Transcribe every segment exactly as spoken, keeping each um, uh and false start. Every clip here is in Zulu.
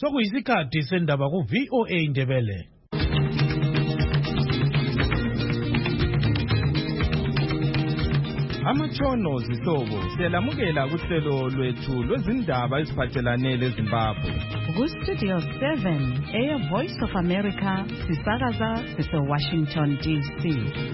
Sokuyisikhathi sendaba ku V O A Indebele. Amatshono zihlobo siyalamukela kuhlelo lwethu lwezindaba eziphathelane leZimbabwe. Ku Studio seven, Air Voice of America, sisakaza sise Washington D C.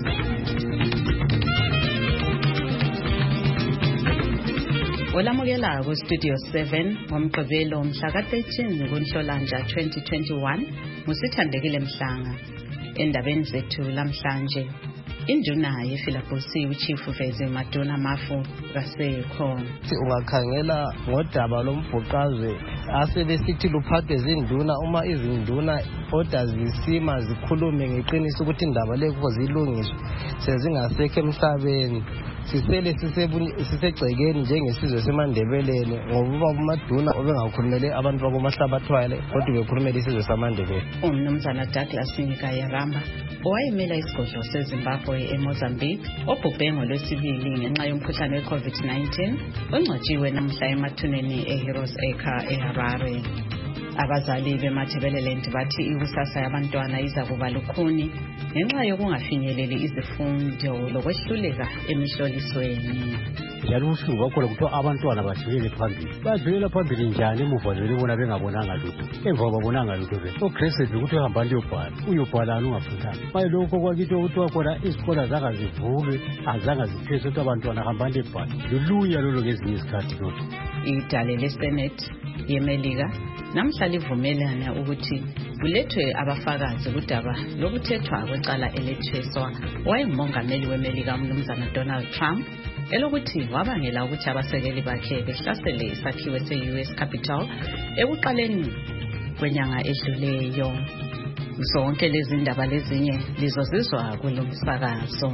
Olamukela ku Studio seven ngomgqibelo mhla ka thirteen kuNhlolanja twenty twenty-one, musithandekile Mhlanga. Endabeni zethu lamhlanje, induna yefilabusi uChief Vezi Maduna Mafu kasekho. Ungakhangela ngodaba lombhuqazwe asebesithi luphathe zinduna, uma izinduna oda zisima zikhulume ngeqiniso ukuthi indaba lekho zilungiswe sezingasekho emhlabeni, sisele sisegcekeni njengesizwe seMandebeleni ngoba uMaduna obengakhulumele abantu bakoMahlabathwale kodwa bekhulumela isizwe seMandebele. Umnumzana Douglas Nkayaramba owayemela isigodlo seZimbabwe eMozambique obhubhe ngolwesibili ngenxa yomkhuhlane we-COVID nineteen ongcwatshiwe namhla emathuneni eHeroes Acre eHarare. Abazali beMathebeleland bathi ikusasa yabantwana iza kuba lukhuni ngenxa yokungafinyeleli izifundo lokwehluleka emihlolisweni. Njalo usuku wakhona kuthiwa abantwana badlulele phambili. Badlulela phambili njani emuva belibona bengabonanga lutho? Emva babonanga lutho be. Ogresed ukuthi uhamba liyobhala. Uyobhalana ungafundanga. Maye lokho kwakithi ukuthi wakhona izikole zanga zivulwe, azanga ziphese ukuthi abantwana hamba lebhala. Luluya lolo ngezinye izikhathi lokho. Idale leSenate yeMelika namhla livumelana ukuthi kulethwe abafakazi kudaba lokuthethwa kwecala eletheswa wayengumongameli weMelika umnumzana Donald Trump elokuthi wabangela ukuthi abasekeli bakhe behlasele isakhiwo se-U S Capitol ekuqaleni kwenyanga edluleyo. Zonke lezi ndaba lezinye lizozizwa kulomsakazo.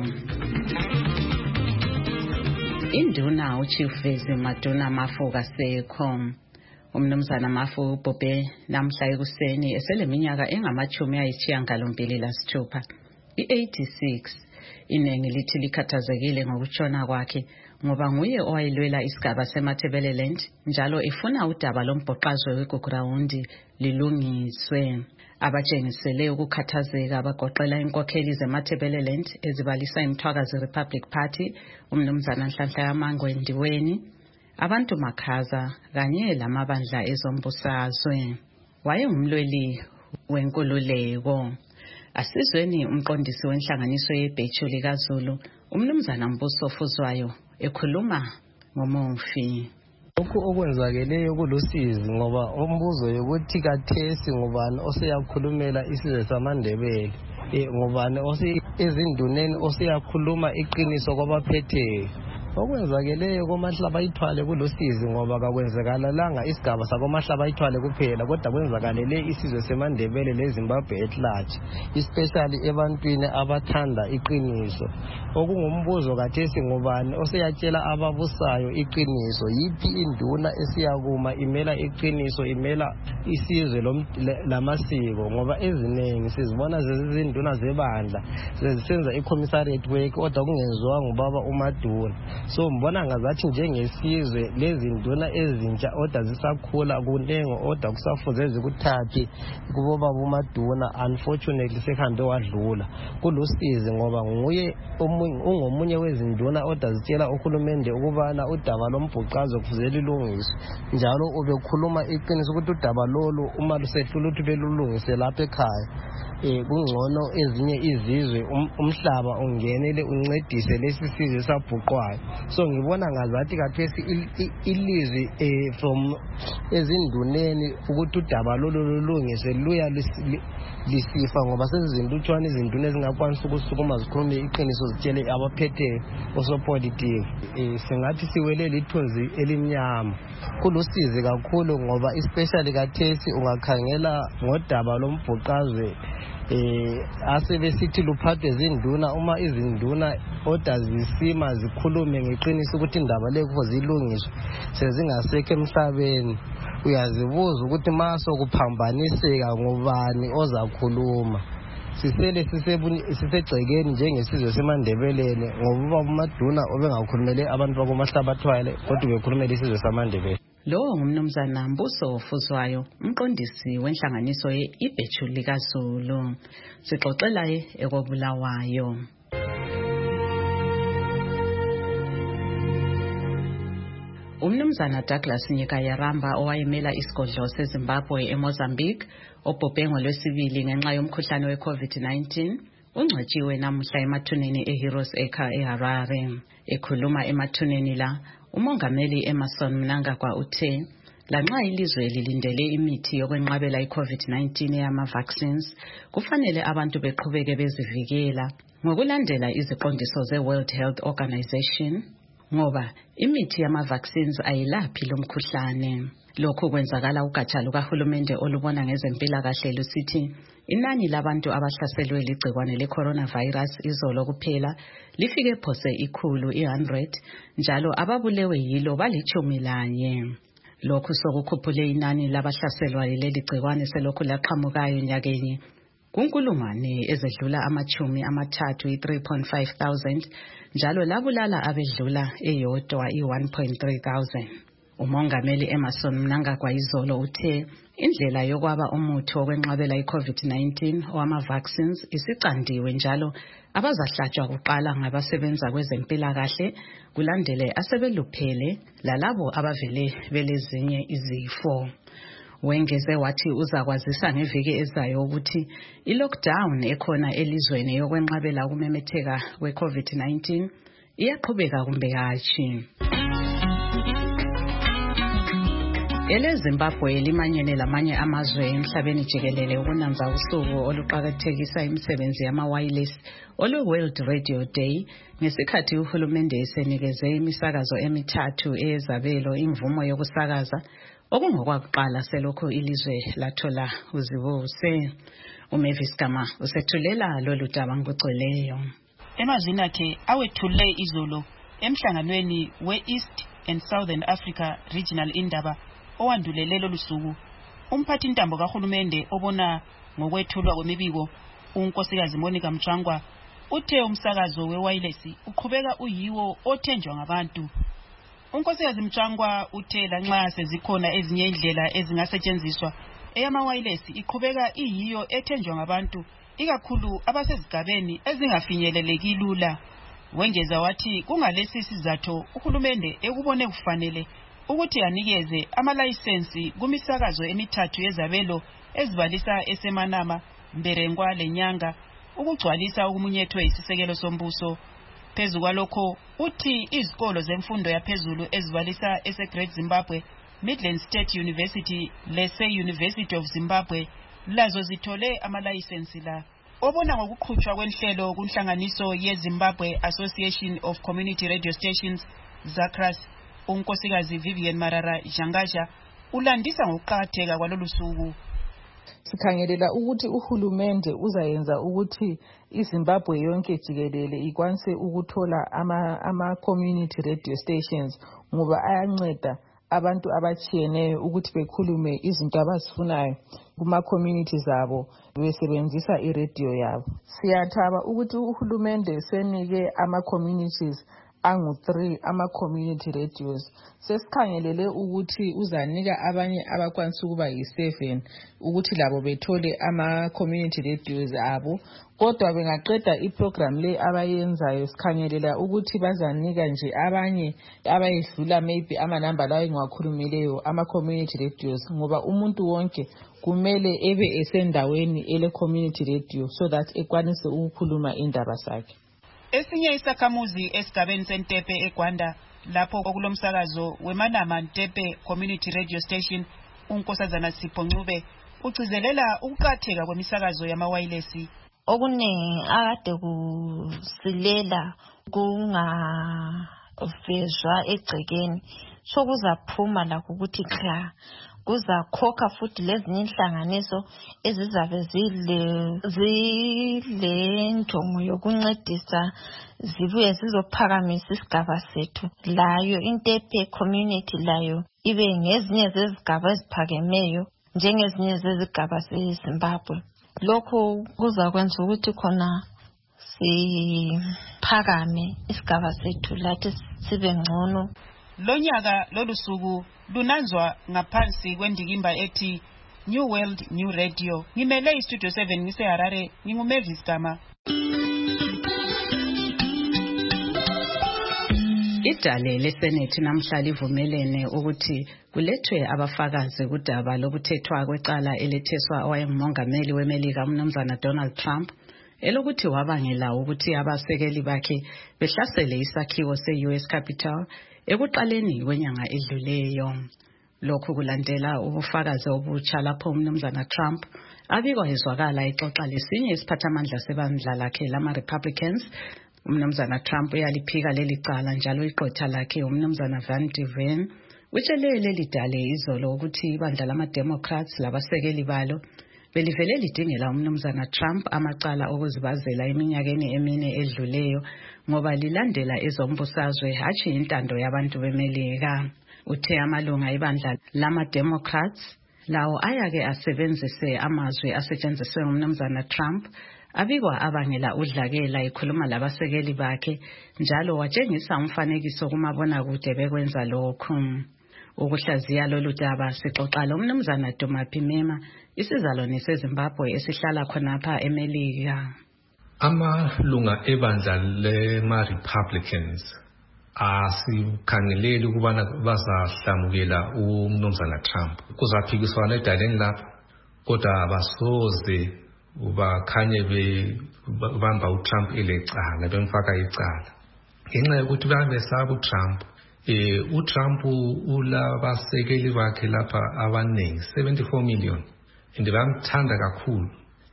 Induna uChief Vezi Maduna Mafu kasekho. Umnumzana Mafu ubhubhe namhla ekuseni eseleminyaka engamachumi ayisishiyagalombili lasithupha, i-eighty-six. Inengi lithi likhathazekile ngokutshona kwakhe ngoba nguye owayelwela isigaba seMathebeleland njalo efuna udaba lombhoqazwe weGugurawundi lilungiswe. Abatshengisele ukukhathazeka abagoqela inkokheli zeMathebeleland ezibalisa iMthwakazi Republic Party, umnumzana Nhlanhla Yamangwe Ndiweni, abantu Makhaza kanye lamabandla ezombusazwe. Wayengumlweli wenkululeko. Asizweni umqondisi wenhlanganiso yeBhechu likaZulu, umnumzana Mbuso Fuzwayo ekhuluma ngomufi. Lokhu okwenzakeleyo kulusizi ngoba umbuzo yokuthi kathesi ngubani oseyakhulumela isizwe samaNdebele, ngubani ose ezinduneni oseyakhuluma iqiniso kwabaphetheyo. Okwenzakeleyo koMahlabayithwale kulusizi ngoba kakwenzakalanga isigaba sakoMahlabayithwale kuphela kodwa kwenzakalele isizwe seMandebele leZimbabwe at large, especially ebantwini abathanda iqiniso. Okungumbuzo kathesi ngubani oseyatshela ababusayo iqiniso, yiphi induna esiyakuma imela iqiniso, imela isizwe lamasiko, ngoba eziningi sizibona zezinduna zebandla sezisenza icommissariat work kodwa kungenziwa ngubaba uMaduna. So mbona ngazathi njengesizwe lezi nduna ezintsha oda zisakhula kunengo oda kusafuze zikuthathe kubo baba uMaduna, unfortunately sekhande wadlula. Kulusizi ngoba nguye ungomunye wezinduna oda zitshela uhulumende ukubana udaba lombhuqazwe kufuze lilungiswe, njalo ubekhuluma iqiniso ukuthi udaba lolu uma lusehlula ukuthi belulungise lapha ekhaya. Eh kungcono ezinye izizwe umhlaba ungenele uncedise lesi sizwe sabhuqwayo. So ngibona ngazathi kathesi ilizwi eh from ezinduneni ukuthi udaba lolu lulungise luya lisifa ngoba sezizindutshwana izinduna ezingakwanisa ukusukuma zikhulume iqiniso zitshele abaphethe osopolitiki. Eh singathi siwele lithunzi elimnyama. Kulusizi kakhulu ngoba especially kathesi ungakhangela ngodaba lombhuqazwe eh asebesithi luphathe zinduna, uma izinduna oda zisima zikhulume ngeqiniso ukuthi indaba lekho zilungiswe sezingasekho emhlabeni, uyazibuza ukuthi maso kuphambaniseka ngubani ozakhuluma. sisele sisegcekeni njengesizwe semandebeleni ngoba uMaduna obengakhulumele abantu bakoMahlabathwale kodwa bekhulumela isizwe samandebele. Lo ngumnumzana Mbuso Fuzwayo, umqondisi wenhlanganiso ye-Ibhethu likaZulu. Sixoxela ekobulawayo. Umnumzana Douglas Nyikayaramba owayemela isigodlo seZimbabwe eMozambique obhubhe ngolwesibili ngenxa yomkhuhlane we-COVID nineteen ungcwatshiwe namuhla emathuneni eHeroes Acre eHarare. Ekhuluma emathuneni la, umongameli Emmerson Mnangagwa uthe lanxa ilizwe lilindele imithi yokwenqabela i-COVID nineteen yama-vaccines, kufanele abantu beqhubeke bezivikela ngokulandela iziqondiso ze-World Health Organization ngoba imithi yama-vaccines ayilaphi lo mkhuhlane. Lokhu kwenzakala ugatsha lukahulumende olubona ngezempilakahle lusithi inani labantu abahlaselwe ligcikwane le-coronavirus izolo kuphela lifike phose ikhulu one hundred njalo ababulewe yilo balitshumi lanye. Lokhu sokukhuphule inani labahlaselwa leli gcikwane selokhu laqhamukayo nyakenye kunkulungwane ezedlula amachumi amathathu i-three point five thousand njalo labulala abedlula eyodwa i-one point three thousand. Umongameli Emmerson Mnangagwa izolo uthe indlela yokwaba umuthi wokwenqabela i-COVID nineteen owama-vaccines isiqandiwe njalo abazahlatshwa kuqala ngabasebenza kwezempilakahle kulandele asebeluphele lalabo abavele belezinye izifo. Wengeze wathi uzakwazisa ngeviki ezayo ukuthi i-lockdown ekhona elizweni yokwenqabela ukumemetheka kwe-COVID nineteen iyaqhubeka kumbe hatshi. Ele Zimbabwe limanyene lamanye amazwe emhlabeni jikelele ukunanza usuku oluqakathekisa imisebenzi yama-wireless olu-World Radio Day ngesikhathi uhulumende esenikeze imisakazo emithathu eyezabelo imvumo yokusakaza okungokwakuqala selokhu ilizwe lathola uzibuse. uMavis Gama usethulela lolu daba ngokugcweleyo. Emazwini akhe awethule izolo emhlanganweni we-East and Southern Africa Regional Indaba owandulele lolu suku, umphathi intambo kahulumende obona ngokwethulwa kwemibiko unkosikazi Monica Mchangwa uthe umsakazo we-wireless uqhubeka uyiwo othenjwa ngabantu. Unkosikazi Mchangwa uthe lanxa sezikhona ezinye indlela ezingasetshenziswa eyama-wireless iqhubeka iyiyo ethenjwa ngabantu ikakhulu abasezigabeni ezingafinyeleleki lula. Wengeza wathi kungalesi sizatho uhulumende ekubone kufanele ukuthi anikeze amalayisensi kumisakazo emithathu yezabelo ezibalisa eseManama, Mberengwa leNyanga ukugcwalisa ukumunyethwe isisekelo sombuso. Phezu kwalokho uthi izikolo zemfundo yaphezulu ezibalisa ese-Great Zimbabwe, Midland State University lese University of Zimbabwe lazo zithole amalayisensi la. Obona ngokuqhutshwa kwenhlelo kunhlanganiso ye-Zimbabwe Association of Community Radio Stations ZACRAS, unkosikazi Vivian Marara Jangaja ulandisa ngokuqakatheka kwalolu suku. Sikhangelela ukuthi uhulumende uzayenza ukuthi iZimbabwe yonke jikelele ikwanise ukuthola ama ama community radio stations ngoba ayanceda abantu abatshiyeneyo ukuthi bekhulume izinto abazifunayo kuma communities zabo besebenzisa iradio yabo. Siyathaba ukuthi uhulumende senike ama communities angu three ama community radios. Sesikhangelele ukuthi uzanika abanye abakwanisa ukuba yi seven ukuthi labo bethole ama community radios abo. Kodwa bengaqeda iprogram le abayenzayo sikhangelela ukuthi bazanika nje abanye abayedlula maybe amanamba lawo engiwakhulumileyo ama community radios ngoba umuntu wonke kumele ebe esendaweni ele community radio so that ekwanise ukukhuluma indaba sakhe. Esinye isakhamuzi esigabeni seNtepe eGwanda lapho okulomsakazo weManama Ntepe Community Radio Station unkosazana Sipho Ncube ucizelela ukuqatheka kwemisakazo yama-wireless. Okuningi akade kusilela kungavezwa egcekeni sokuzaphuma lakho ukuthi cha kuzakhokha futhi lezinye inhlanganiso ezizabe zile zile njongo yokuncedisa zibuye zizophakamisa isigaba sethu layo Intepe community layo ibe ngezinye zezigaba eziphakemeyo njengezinye zezigaba zeZimbabwe. lokho kuzakwenza ukuthi khona siphakame isigaba sethu lathi sibe ngcono. Lonyaka lolusuku lunanzwa ngaphansi kwendikimba ethi New World New Radio. Ngimele iStudio seven ngise Harare, nginguMavis Gama. Idale leSenate namhla livumelene ukuthi kulethwe abafakazi kudaba lokuthethwa kwecala eletheswa owayengumongameli weMelika uMnumzana Donald Trump elokuthi wabangela ukuthi abasekeli bakhe behlasele isakhiwo se-U S Capitol ekuqaleni kwenyanga edluleyo. Lokhu kulandela ubufakazi obutsha lapho uMnumzana Trump abikwa ezwakala exoxa lesinye isiphathamandla sebandla lakhe lama-Republicans. uMnumzana Trump uyaliphika leli cala njalo iqotha lakhe uMnumzana Van Devin utshele leli dale izolo ukuthi ibandla lama-Democrats labasekeli balo belivele lidingela uMnumzana Trump amacala okuzibazela eminyakeni emine edluleyo ngoba lilandela ezombusazwe hatshi intando yabantu beMelika. Uthe amalunga ibandla lama-Democrats lawo ayake asebenzise amazwi asetshenziswe uMnumzana Trump abikwa abangela udlakela ekhuluma labasekeli bakhe njalo watshengisa umfanekiso kumabonakude bekwenza lokhu. Ukuhlaziya lolu daba sixoxa loMnumzana Duma Phimema isizalwane seZimbabwe esihlala khonapha eMelika. Amalunga ebandla lema-Republicans asikhangeleli ukubana bazahlamukela uMnumzana Trump. Kuzaphikiswana edaleni lapho kodwa abasoze bakhanye bebamba uTrump elecala bemfaka icala ngenxa yokuthi babesaba uTrump. Eh uTrump ulabasekeli bakhe lapha abaningi seventy-four million and bamthanda kakhulu.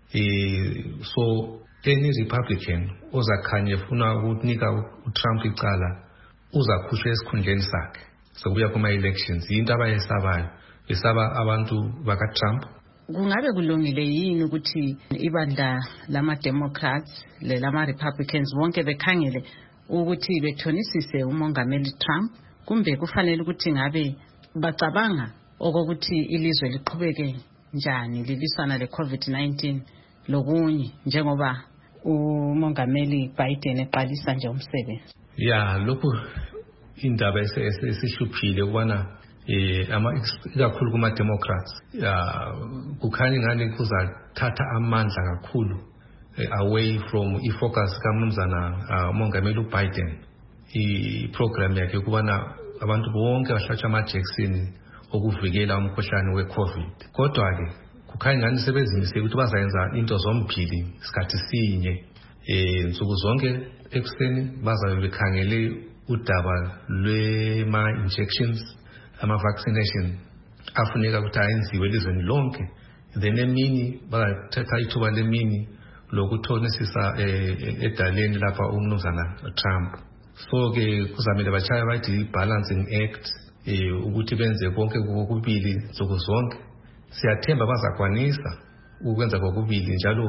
Eh so any Republican ozakhanye ufuna ukunika uTrump icala uzakhushwa esikhundleni sakhe sokuya kuma elections. Into abayesabayo besaba abantu baka Trump. Kungabe kulungile yini ukuthi ibandla lama-Democrats lelama-Republicans bonke bekhangele ukuthi bethonisise umongameli Trump, kumbe kufanele ukuthi ngabe bacabanga okokuthi ilizwe liqhubeke njani lilisana le-COVID nineteen lokunye njengoba umongameli Biden eqalisa nje umsebenzi? Ya lokhu indaba esihluphile ukubana eh ama ikakhulu kuma Democrats ya kukhanya ngani kuzathatha amandla kakhulu away from ifocus kaMnumzana umongameli uBiden iprogram yakhe ukubana abantu bonke bahlatshwe ama-vaccine okuvikela umkhuhlane we-COVID. Kodwa ke kukhanya ngani sebezimisele ukuthi bazayenza into zombili isikhathi sinye. Eh nsuku zonke ekuseni bazabe bekhangele udaba lwema-injections ama-vaccination afuneka ukuthi ayenziwe elizweni lonke. Then emini bathatha ithuba lemini lokuthonisisa edaleni lapha uMnumzana Trump. So ke kuzamele bachaya bathi balancing act ukuthi benze konke kokubili nsuku zonke. Siyathemba bazakwanisa ukwenza kokubili njalo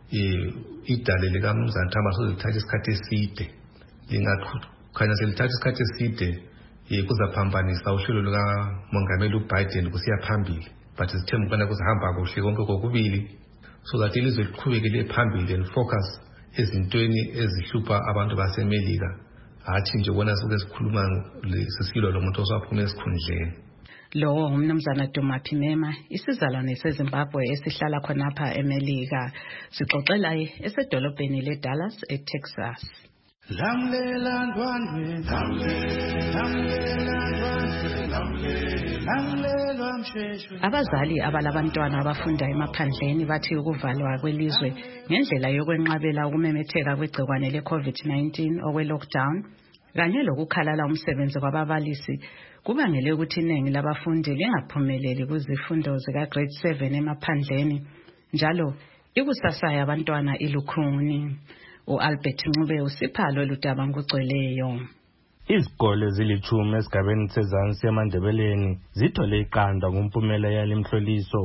idale likaMnumzana Trump asozithatha isikhathi eside. Lingakhanya selithatha isikhathi eside kuzaphambanisa uhlelo lukamongameli uBiden kusiya phambili. But sithemba ukubana kuzahamba kuhle konke kokubili so that ilizwe liqhubekele phambili and focus ezintweni ezihlupha abantu baseMelika. Hathi nje bona suke sikhuluma lesisilo lomuntu osaphuma esikhundleni. Lo uMnumzana Duma Phimema isizalwane seZimbabwe esihlala khonapha eMelika sixoxela esedolobheni leDallas eTexas. Lamlela ndwandwe lamlela ndwandwe lamlela msheshwe. Abazali abalabantwana abafunda emaphandleni bathi ukuvalwa kwelizwe ngendlela yokwenqabela ukumemetheka kwegcikwane le-COVID nineteen okwe-lockdown kanye lokukhalala umsebenzi kwababalisi kubangele ukuthi iningi labafundi lingaphumeleli kuzifundo zika-grade seven emaphandleni njalo ikusasa yabantwana ilukhuni. U-Albert Ncube usiphalo ludaba ngugcweleyo. Izikole zilithumi esigabeni sezansi emandebeleni zithole iqanda ngumpumela yalemhloliso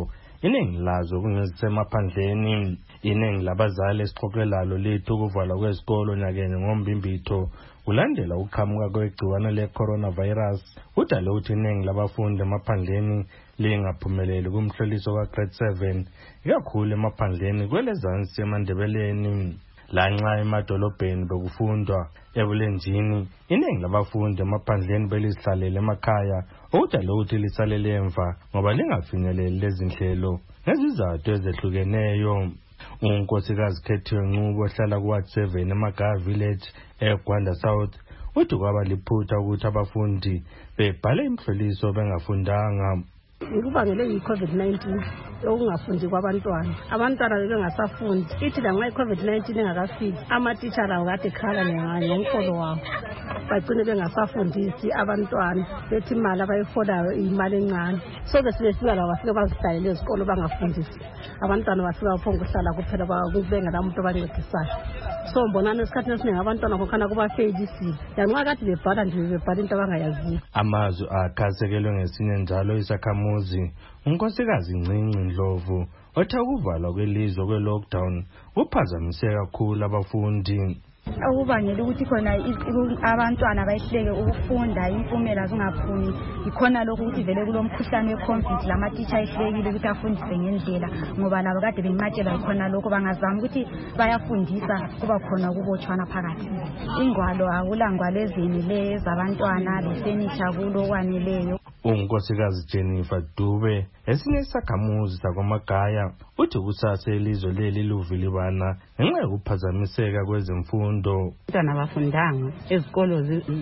iningi lazo kungezisemaphandleni. Iningi labazali esixoxelalo lethu ukuvalwa kwezikolo nyakenye ngombimbitho kulandela ukuqhamuka kwegciwane le-coronavirus kudale ukuthi iningi labafundi emaphandleni lingaphumeleli kumhloliso ka-grade seven ikakhulu emaphandleni kwelezansi emandebeleni. Lanxa emadolobheni bekufundwa ebulenjini, iningi labafundi emaphandleni belizihlalele emakhaya okudale ukuthi lisalele emva ngoba lingafinyeleli lezi nhlelo ngezizathu ezehlukeneyo. Unkosikazi Khethiwe Ncubo ohlala ku-Ward seven eMagaya Village eGwanda South uthi kwaba liphutha ukuthi abafundi bebhale imhloliso bengafundanga. Ikubangele yi-COVID nineteen okungafundi kwabantwana. Abantwana bebengasafundi. Ithi lanxa i-COVID nineteen engakafiki, amatitshala kade khala ngomholo wabo. Bagcine bengasafundisi abantwana. Bethi imali abayiholayo imali encane. So besibefika labo bafike bazihlalele ezikolo bangafundisi. Abantwana bafika baphonguhlala kuphela bengela umuntu abancedisayo. So mbonana esikhathini esiningi abantwana kokhana kubafeyisile. Lanxa kade bebhala nje bebhala into abangayaziyo. Amazwi akhasekelwe ngesinye njalo isakhamuzi unkosikazi Ncinci Ndlovu othe ukuvalwa kwelizwe kwe-lockdown kuphazamise kakhulu abafundi. Ukubangela ukuthi khona abantwana bayihleke ukufunda impumela zingaphumi ikhona lokho ukuthi vele kulomkhuhlane we-covid lamatitsha ayihlekile ukuthi afundise ngendlela ngoba labo kade beyimatshela ikhona lokho bangazama ukuthi bayafundisa kuba khona ukubotshwana phakathi. Ingwalo akulangwalo ezinileyo zabantwana lesenitsha kulo okwaneleyo. Unkosikazi Jennifer Dube esinye isakhamuzi sakwamagaya uthi kusasa elizwe leli luvilibana ngenxa yokuphazamiseka kwezemfundo. Abantwana bafundanga ezikolo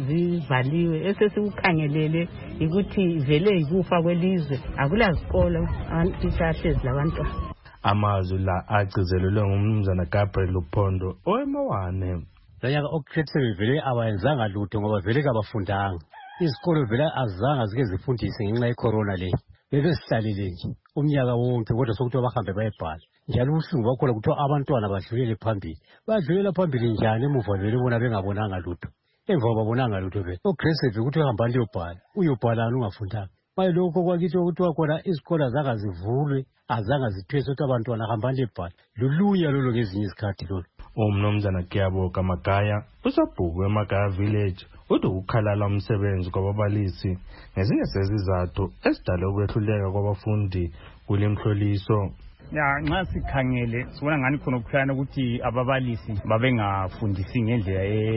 zivaliwe esesikukhangelele ukuthi vele ikufa kwelizwe akula zikolo abantitshahlezi labantwana. Amazwi la agcizelelwe ngumnumzana Gabriel Luphondo owemawane. Lanyaka okukhethwe vele abayenzanga lutho ngoba vele kabafundanga. Izikolo vele azange zike zifundise ngenxa ye-corona le. Bebesihlalele nje umnyaka wonke kodwa sokuthiwa bahambe bayebhala. Njalo ubuhlungu bakhona kuthiwa abantwana badlulele phambili. Badlulela phambili njani emuva vele bona bengabonanga lutho. Emva babonanga lutho vele. Ogreseve ukuthi uhamba liyobhala. Uyobhalani ungafundanga. Maye lokho kwakithi okuthiwa khona izikolo azange zivulwe, azange zithwese ukuthi abantwana hamba liyobhala. Luluya lolo ngezinye izikhathi lolo. Umnumzana Kiyaboka Magaya uSabhuku eMagaya Village uthi ukukhalala umsebenzi kwababalisi ngezinye sezizathu esidale ukwehluleka kwabafundi kule mhloliso. Ya nxa sikhangele sibona ngani khona ukuhlana ukuthi ababalisi babengafundisi ngendlela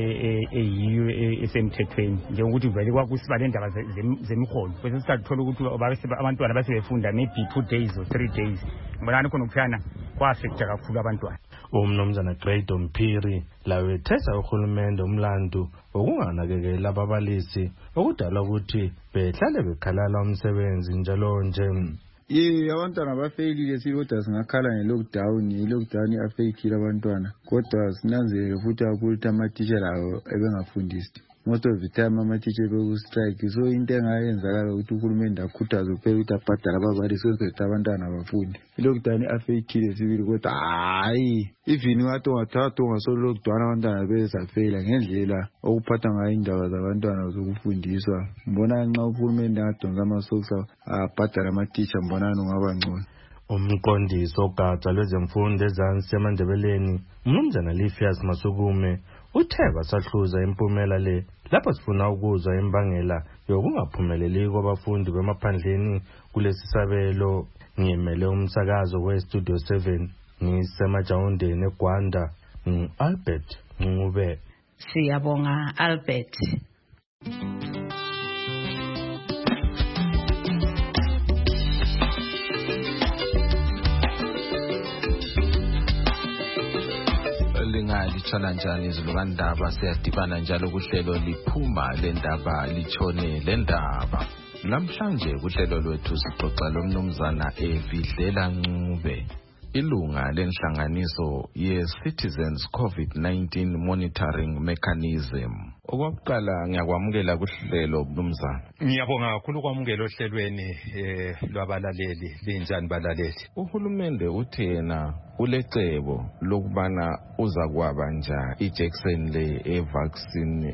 eyiyo esemthethweni njengokuthi vele kwakusiba lendaba zemiholo bese sisathola ukuthi abantwana basebefunda maybe two days or three days mbonani khona ukuhlana kwa-affecta kakhulu abantwana. Umnumzana Grade Mphiri lawe ethetha uhulumende umlandu okunganakekela ababalisi okudala ukuthi behlale bekhalala umsebenzi njalo nje. Ye abantwana bafeyilile sikodwa singakhala nge-lockdown, i-lockdown i-affectile abantwana kodwa sinanzelele futhi ukuthi amatitsha lawo ebengafundisi. Most of the time amatitsha beku-strike, so into engayenzakala ukuthi uhulumende akhuthaze kuphela ukuthi abhadala ababalisi ukuthi abantwana bafunde. I-lockdown i-affectile sibili kodwa hayi even wathi ungathatha ungasolo-lockdown abantwana bezafeyila ngendlela okuphatha ngayo indaba zabantwana zokufundiswa. Mbona nxa uhulumende angadonsa amasokisi abhadala amatitsha mbonani ungaba ngcono. Umqondisi ogatsha lwezemfundo ezansi emandebeleni umnumzana Lifias Masukume uthe basahluza impumela le lapho sifuna ukuzwa imbangela yokungaphumeleli kwabafundi bemaphandleni kulesi sabelo. Ngimele umsakazo we-Studio seven ngisemajawundeni eGwanda ngu-Albert Ncube. Siyabonga Albert. Litshona njani izulu kandaba siyadibana njalo kuhlelo liphuma lendaba litshone lendaba. Namhlanje kuhlelo lwethu sixoxa lomnumzana Evidlela Ncube, ilunga lenhlanganiso ye-Citizens COVID nineteen Monitoring Mechanism Okokuqala ngiyakwamukela kuhlelo mnumzana. Ngiyabonga kakhulu kwamukela ohlelweni eh lwabalaleli linjani balaleli. Uhulumende uthi yena ulecebo lokubana uza kwaba nja iJackson le evaccine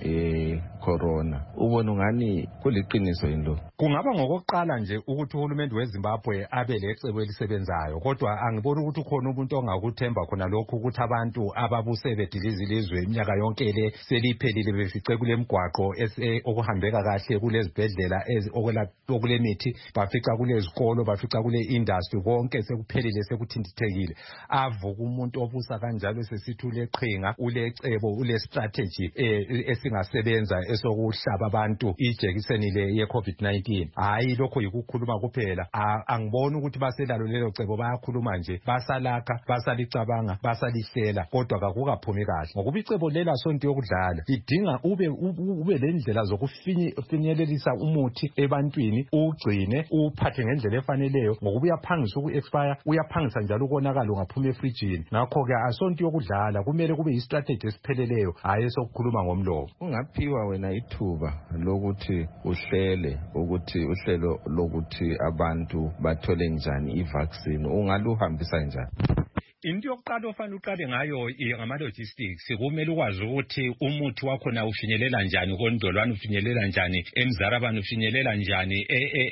ecorona. Ubona ngani kuliqiniso yini? Kungaba ngokuqala nje ukuthi uhulumende weZimbabwe abe lecebo elisebenzayo, kodwa angiboni ukuthi khona umuntu ongakuthemba khona lokho ukuthi abantu ababuse bediliza ilizwe iminyaka yonke le seliphelile befice kule mgwaqo okuhambeka kahle kulezibhedlela okulemithi, bafica kulezikolo, bafica kule industry, konke sekuphelile sekuthindithekile. Avuka umuntu obusa kanjalo sesithi uleqhinga, ulecebo, ule strategy esingasebenza esokuhlaba abantu ijekiseni le ye COVID nineteen. Hayi lokho yikukhuluma kuphela. Angiboni ukuthi baselalo lelo cebo, bayakhuluma nje, basalakha, basalicabanga, basalihlela, kodwa kakukaphumi kahle. Ngokuba icebo lela sonto yokudlala idinga ube ube lendlela zokufinyelelisa umuthi ebantwini, ugcine uphathe ngendlela efaneleyo, ngokuba uyaphangisa uku-expire, uyaphangisa njalo ukonakala ungaphuma efrijini. Ngakho ke asonto yokudlala, kumele kube yistrategy esipheleleyo, hayi sokukhuluma ngomlomo. Ungaphiwa wena ithuba lokuthi uhlele ukuthi uhlelo lokuthi abantu bathole njani ivaccine, ungaluhambisa njani? Into yokuqala ofanele uqale ngayo ngama logistics. Kumele ukwazi ukuthi umuthi wakho na ufinyelela njani koNdolwane, ufinyelela njani eMzarabani, ufinyelela njani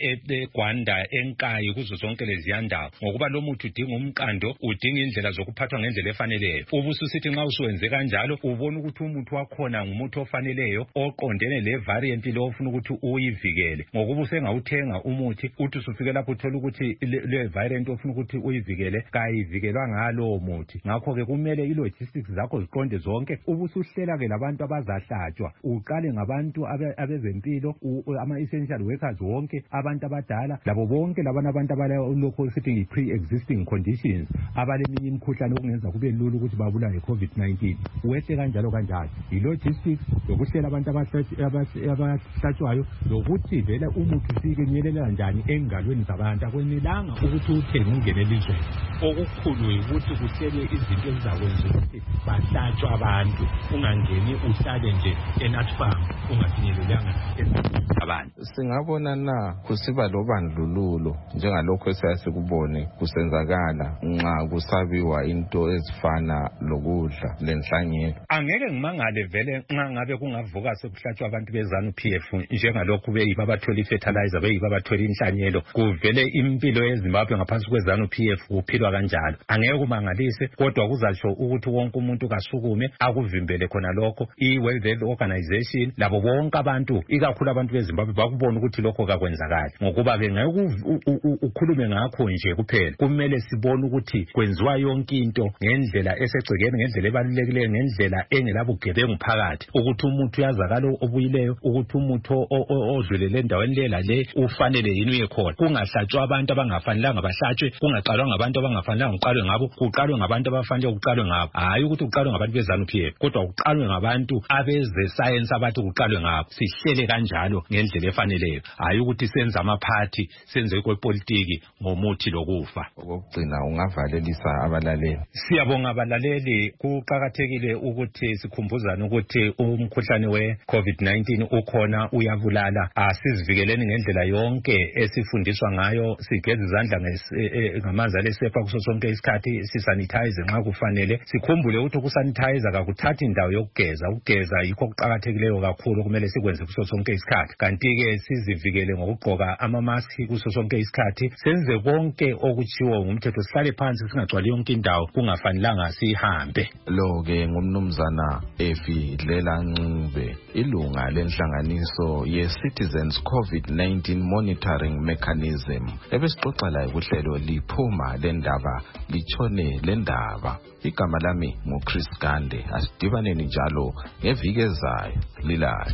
eGwanda, eNkayi, kuzo zonke lezi yandawo, ngokuba lo muthi udinga umqando, udinga indlela zokuphathwa ngendlela efaneleyo. Ubususithi nxa usuwenze kanjalo ubona ukuthi umuthi wakhona ngumuthi ofaneleyo oqondene le variant le ofuna ukuthi uyivikele, ngokuba usengawuthenga umuthi uthi usufike lapho uthola ukuthi le variant ofuna ukuthi uyivikele kayivikelwa ngalo muthi. Ngakho ke kumele ilogistics zakho ziqonde zonke, ubusuhlela ke labantu abazahlatshwa, uqale ngabantu abezempilo, ama essential workers wonke, abantu abadala, labo bonke labana abantu abalokho sithi pre-existing conditions, abaleminye imikhuhlane okungenza kube lula ukuthi babulawe iCovid nineteen. Wehle kanjalo kanjalo ilogistics lokuhlela abantu abahlatshwayo, lokuthi vele umuthi ufike nyelela njani engalweni zabantu. Akwenelanga ukuthi uthenge ungene elizweni. Okukhulu ukuthi kuhlelwe izinto ezizakwenza ukuthi bahlatshwe abantu, ungangeni uhlale nje enatfarm ungafinyelelanga abantu. Singabona na kusiba lobandlululo njengalokho esasikubone kusenzakala nxa kusabiwa into ezifana lokudla lenhlanyelo? Angeke ngimangale vele nxa ngabe kungavuka sekuhlatshwa abantu bezanu P F njengalokho beyiba bathola fertilizer, beyiba bathola inhlanyelo, kuvele impilo yeZimbabwe ngaphansi kwezanu P F kuphilwa kanjalo. Angeke kumangalise, kodwa kuzasho ukuthi wonke umuntu kasukume akuvimbele khona lokho. I-World Health Organization labo bonke abantu, ikakhulu abantu beZimbabwe, bakubona ukuthi lokho kakwenzakala, ngokuba ke ngeke ukhulume ngakho nje kuphela. Kumele sibone ukuthi kwenziwa yonke into ngendlela esegcekeni, ngendlela ebalulekileyo, ngendlela engelabugebengu phakathi, ukuthi umuntu uyazakala obuyileyo, ukuthi umuntu odlulele endaweni lela le ufanele yini uyekhona. Kungahlatshwa abantu abangafanelanga bahlatshwe, kungaqalwa ngabantu abangafanelanga uqalwe ngabo, kuqalwe ngabantu abafanele kuqalwe ngabo. Hayi ukuthi kuqalwe ngabantu bezanu P F, kodwa kuqalwe ngabantu abeze science abathi kuqalwe ngabo. Sihlele kanjalo ngendlela efaneleyo, hayi ukuthi senza amaphathi, senze kwepolitiki ngomuthi lokufa. Okugcina ungavalelisa abalaleli. Siyabonga abalaleli, kuqakathekile ukuthi sikhumbuzane ukuthi umkhuhlane we COVID nineteen ukhona, uyabulala. Asizivikeleni ngendlela yonke esifundiswa ngayo, sigeze izandla ngamanzi alesepa kuso sonke isikhathi, sisanitize nxa kufanele. Sikhumbule ukuthi ukusanitize kakuthathi indawo yokugeza. Ukugeza yikho kuqakathekileyo kakhulu, kumele sikwenze kuso sonke isikhathi. Kanti ke sizivikele ngokugqoka ama mask kuso sonke isikhathi. Senze konke okuchiwo ngumthetho, sihlale phansi singagcwali yonke indawo kungafanelanga sihambe. Lo ke ngumnumzana Efidlela Ncube, ilunga lenhlanganiso ye Citizens COVID nineteen Monitoring Mechanism. Ebesixoxa la kuhlelo liphuma lendaba litshone lendaba. Igama lami nguChris Gande. Asidibaneni njalo ngeviki ezayo. Lilale.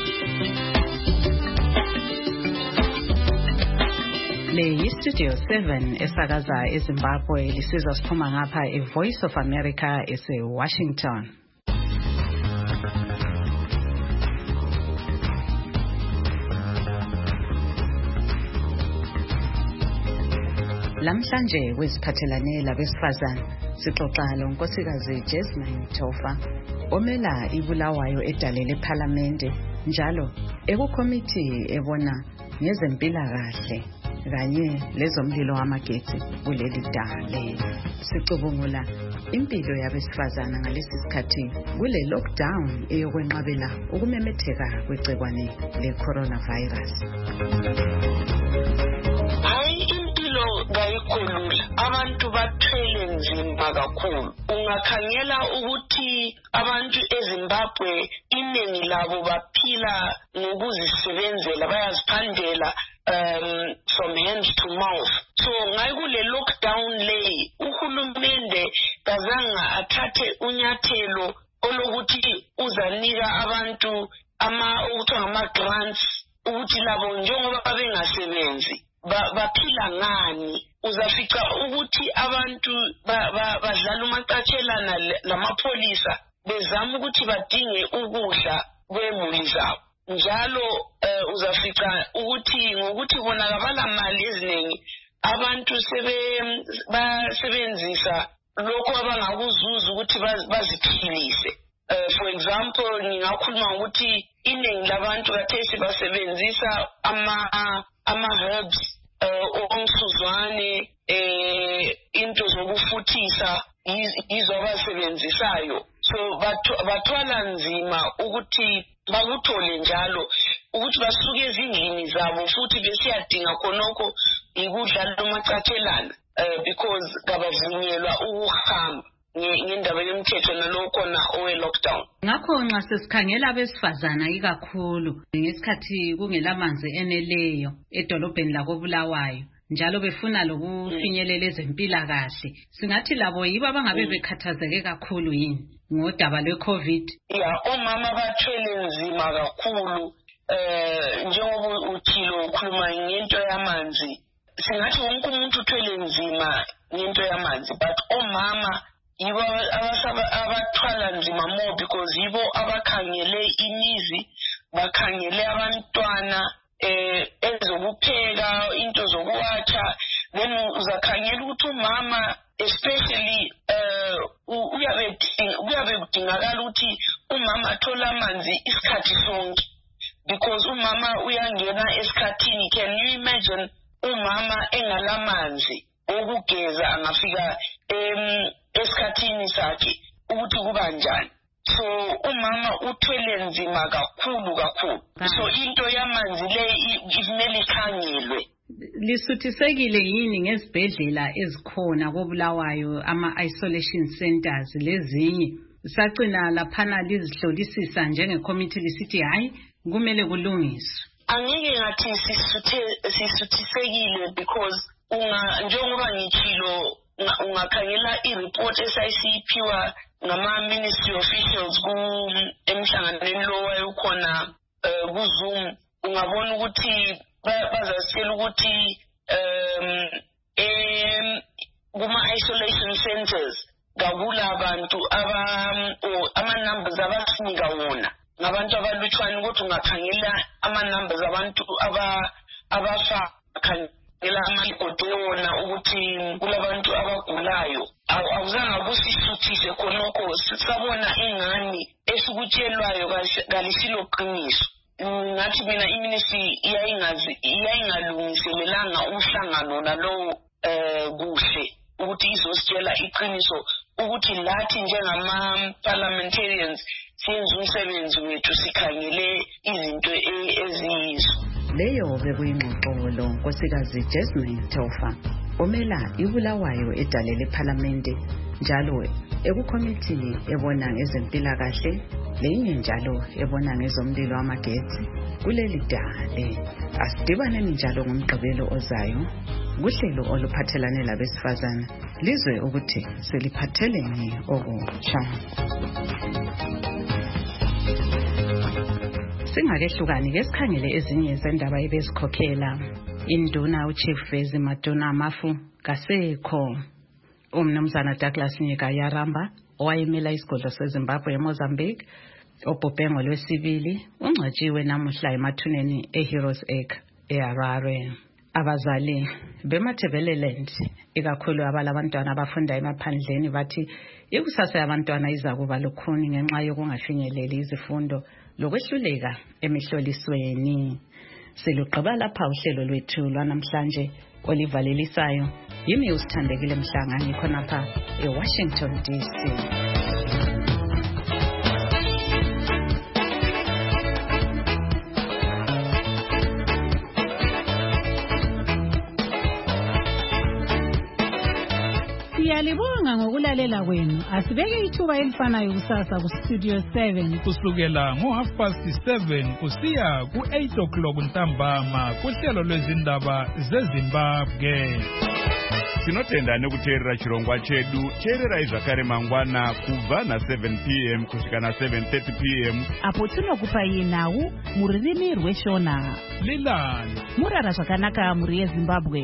Le yiStudio seven esakaza eZimbabwe, lisizwa siphuma ngapha eVoice of America ese-Washington. Lamhlanje kweziphathelane labesifazane sixoxa lonkosikazi Jasmine Tofa omela iBulawayo edalele eParliament njalo ekukomiti ebona ngezempilakahle kanye lezomlilo wamagetsi kuleli dale. Sicubungula impilo yabesifazana ngalesi sikhathi kule lockdown eyokwenqabela ukumemetheka kwegcikwane le-coronavirus. Hayi impilo ngayikhulula, abantu bathwele nzima kakhulu. Ungakhangela ukuthi abantu eZimbabwe iningi labo baphila ngokuzisebenzela, bayaziphandela um from hand to mouth. So ngayikule lockdown lay uhulumende kazanga athathe unyathelo olokuthi uzanika abantu ama ukuthiwa ngama grants ukuthi labo njengoba bengasebenzi baphila ngani. Uzafica ukuthi abantu badlala umacatshelana lamapolisa bezama ukuthi badinge ukudla kwemuli zabo. Njalo uh, uzafica ukuthi ngokuthi bona kabala mali eziningi abantu sebe basebenzisa lokho abangakuzuza ukuthi baziphilise. Uh, for example ngingakhuluma ukuthi iningi labantu kathesi basebenzisa ama ama herbs uh, omsuzwane eh into zokufuthisa izo abasebenzisayo. So bathwala nzima ukuthi bakuthole njalo ukuthi basuke ezindlini zabo futhi besiyadinga khonoko ikudla lomacatshelana uh, because kabavunyelwa ukuhamba ngendaba yomthetho nalokhona owe lockdown. Ngakho nxa sesikhangela abesifazana ikakhulu ngesikhathi kungelamanzi eneleyo edolobheni lakoBulawayo njalo befuna lokufinyelela ezempilakahle, singathi labo yibo abangabe bekhathazeke kakhulu yini ngodaba lwe-COVID? Ya, omama bathwele nzima kakhulu eh njengoba uthilo ukhuluma ngento yamanzi. Singathi wonke umuntu uthwele nzima ngento yamanzi, but omama yibo abathwala nzima more because yibo abakhangele imizi, bakhangele abantwana eh ezokupheka, into zokuwatsha. Then uzakhangela ukuthi umama especially eh uyabe uyabe kudingakala ukuthi umama athola amanzi isikhathi sonke because umama uyangena esikhathini. Can you imagine umama engalamanzi okugeza angafika em esikhathini sakhe ukuthi kuba njani? So umama uthwele nzima kakhulu kakhulu. So into yamanzi le ifumele ikhangelwe. Lisuthisekile yini ngezibhedlela ezikhona koBulawayo ama-isolation centers lezinye? Sacina laphana lizihlolisisa njengecommittee lisithi hayi kumele kulungiswe. Angeke ngathi sisuthisekile because unga njengoba ngithilo ungakhangela i-report esayisiphiwa ngama-ministry officials ku emhlanganweni lo wayekhona ku Zoom, ungabona ukuthi bazasitshela ukuthi um em kuma-isolation centers kakula abantu ama-numbers abasinika wona ngabantu abalutshwane, kodwa ungakhangela ama-numbers abantu abafa khangela amaligodi wona ukuthi kulabantu abagulayo. Awuzange kusisuthise khonokho, sisabona ingani esikutshelwayo kalishilo qiniso. Ngathi mina iministry iyayingazi iyayingalungiselelanga umhlangano nalowo eh kuhle ukuthi izositshela iqiniso ukuthi lathi njengama parliamentarians senze umsebenzi wethu sikhangele izinto eziyizo. Leyo bekuyingxoxolo nkosikazi Jasmine Tofa omela iBulawayo edalele eParliament njalo ekukomiti ebona ngezempilakahle lenye njalo ebona ngezomlilo wamagetsi kuleli dale. Asidibane njalo ngomgqibelo ozayo kuhlelo oluphathelane labesifazana lizwe ukuthi seliphathelene okutsha. Singakehlukani ke sikhangele ezinye zendaba ebezikhokhela. Induna uChief Vezi Maduna Mafu kasekho. Umnumzana Douglas Nyika Yaramba owayemela isigodlo seZimbabwe eMozambique obhubhengo lwesibili ungcwatshiwe namuhla emathuneni eHeroes Acre eHarare. Abazali beMatabeleland ikakhulu abalabantwana abafunda emaphandleni bathi ikusasa yabantwana iza kuba lukhuni ngenxa yokungafinyeleli izifundo lokwehluleka emihlolisweni. Siluqaba lapha uhlelo lwethu lwanamhlanje olivalelisayo. Yimi usithandekile Mhlanga ngikhonapha eWashington D C. Siyalibonga ngokulalela kwenu. Asibeke ithuba elifanayo kusasa ku Studio seven kusukela ngo half past seven kusiya ku eight o'clock ntambama kuhlelo lwezindaba zeZimbabwe. Tinotenda nekuteerera chirongwa chedu. Teererai zvakare mangwana kubva na seven p m kusvika na seven thirty p m apo tinokupai nhau mururimi rweshona. Lilani Murara zvakanaka muri yeZimbabwe.